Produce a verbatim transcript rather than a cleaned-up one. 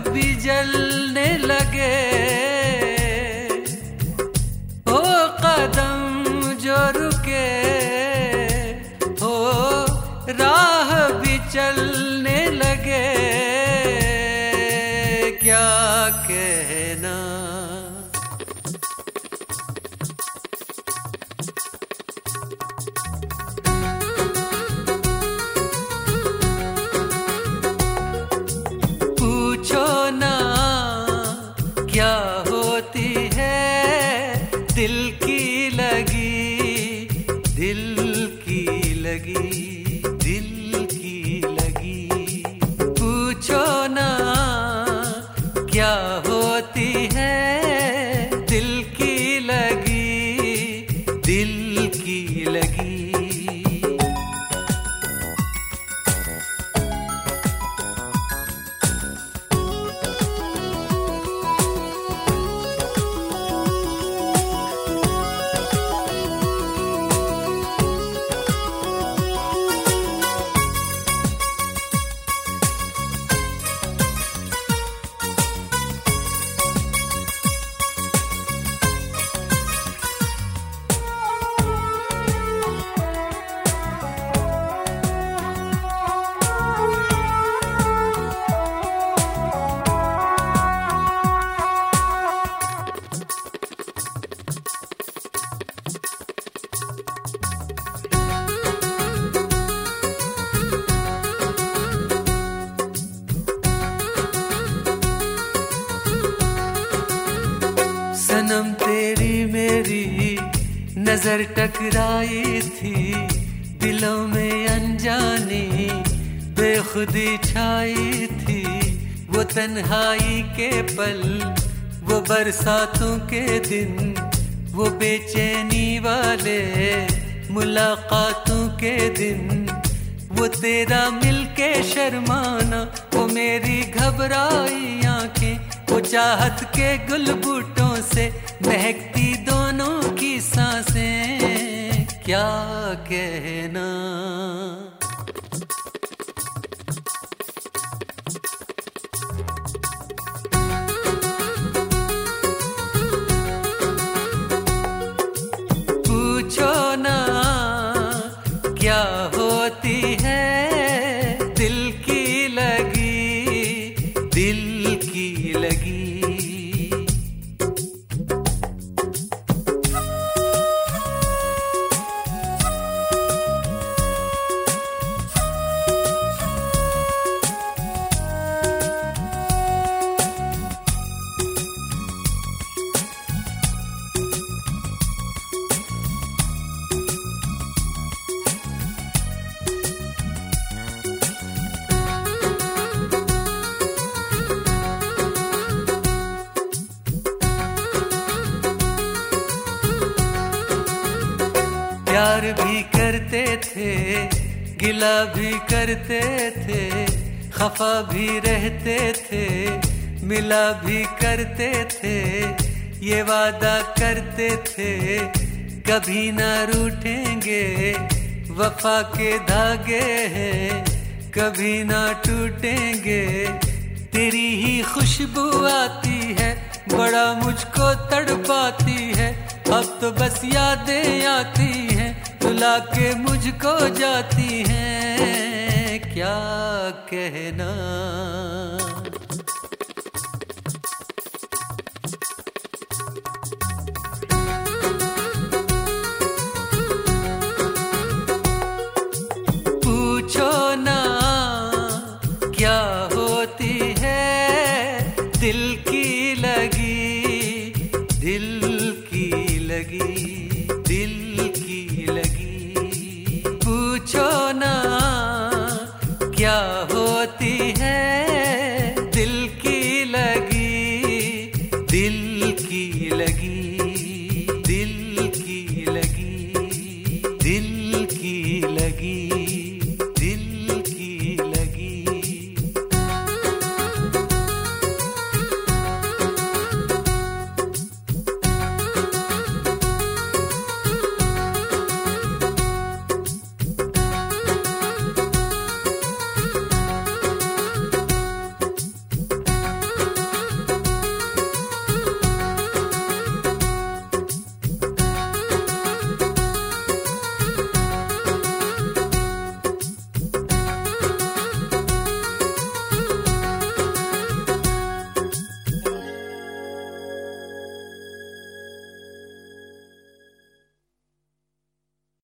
भी जलने लगे, ओ कदम जो रुके, हो राह भी चलने लगे, क्या कहना। पूछो ना क्या होती है दिल की लगी, दिल की लगी, दिल की लगी। पूछो ना क्या होती है दिल की लगी, दिल की लगी। सनम तेरी मेरी नजर टकराई थी, दिलों में अनजानी बेखुदी छाई थी। वो तन्हाई के पल, वो बरसातों के दिन, वो बेचैनी वाले मुलाकातों के दिन, वो तेरा मिलके शर्माना, वो मेरी घबराई आंखें, वो चाहत के गुलबूटों से महकती दोनों की सांसें, क्या कहना। पूछो ना क्या होती है दिल की लगी, दिल की लगी। प्यार भी करते थे, गिला भी करते थे, खफा भी रहते थे, मिला भी करते थे, ये वादा करते थे कभी ना रूठेंगे, वफा के धागे हैं कभी ना टूटेंगे। तेरी ही खुशबू आती है, बड़ा मुझको तड़पाती है, अब तो बस यादें आती हैं, रुला के मुझको जाती हैं, क्या कहना। पूछो ना क्या होती है दिल की